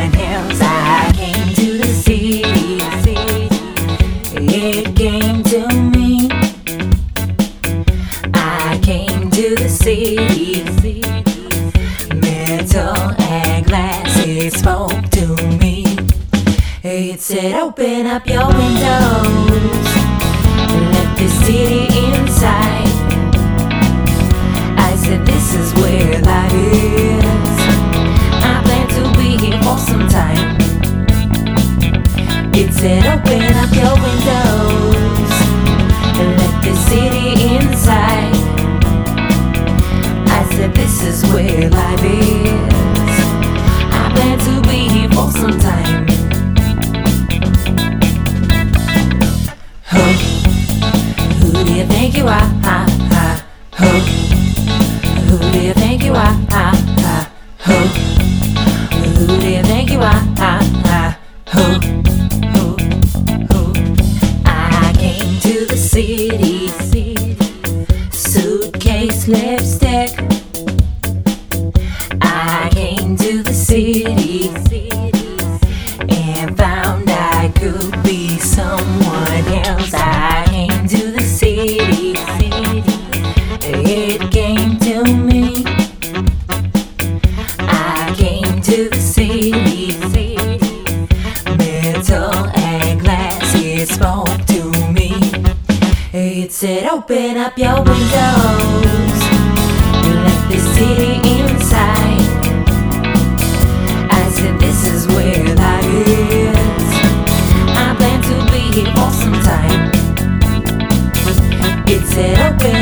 else. I came to the city, it came to me. I came to the city, metal and glass, it spoke to me. It said, open up your windows, let the city inside. I said, this is where life is. I plan to be here for some time. It said, open up your windows, let the city inside. I said, this is where life is. I plan to be here for some time. Who do you think you are? Who do you think you are? Who do you think you are? Who? I came to the city, suitcase, lipstick. I came to the city and found I could be someone else. I came to the city, it came to me. I came to the city, metal and glass, it spoke to me. It said, open up your windows, let the city inside. I said, this is where life is. I plan to be here for some time. It said, open